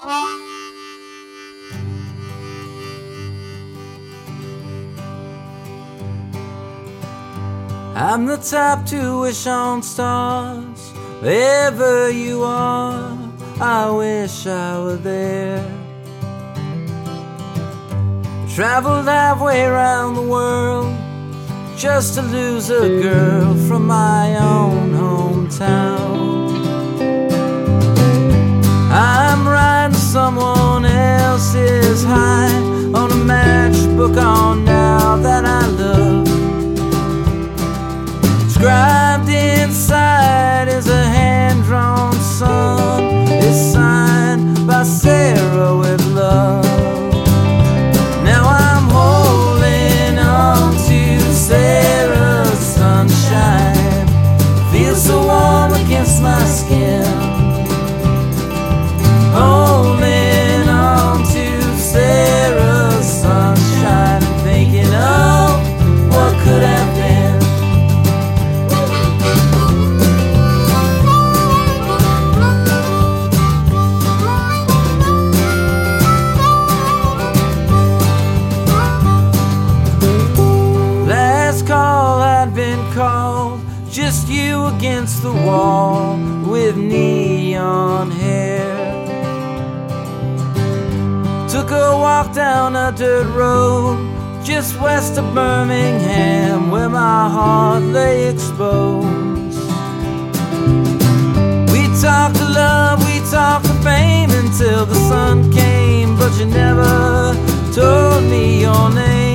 I'm the type to wish on stars. Wherever you are, I wish I were there. Traveled halfway around the world just to lose a girl from my own hometown. I'm riding someone else's high on a matchbook on now that I love. Inscribed inside is a hand-drawn sun. It's signed by Sarah with love. Now I'm holding on to Sarah's sunshine. Feels so warm against my skin. Holding on to Sarah's sunshine and thinking of what could have been. Just you against the wall with neon hair. Took a walk down a dirt road just west of Birmingham, where my heart lay exposed. We talked of love, we talked of fame until the sun came, but you never told me your name.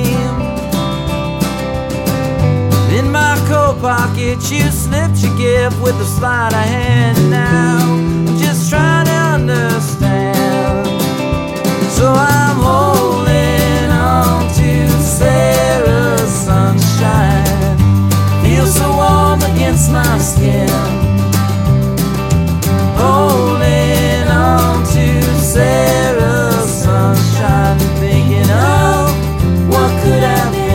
In my coat pocket you slipped your gift with a sleight of hand. Now I'm just trying to understand. So I'm holding on to Sarah's sunshine. Feels so warm against my skin. Holding on to Sarah's sunshine, thinking of what could have been.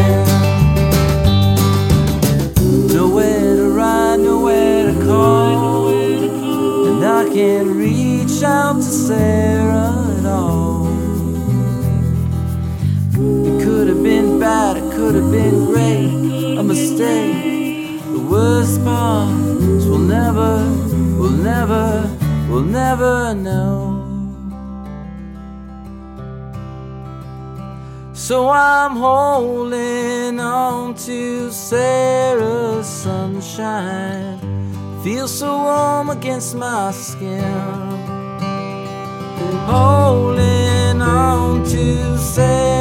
And I can't reach out to Sarah at all. It could have been bad, it could have been great, a mistake. The worst part is we'll never know. So I'm holding on to Sarah's sunshine. Feels so warm against my skin. Holding on to Sarah's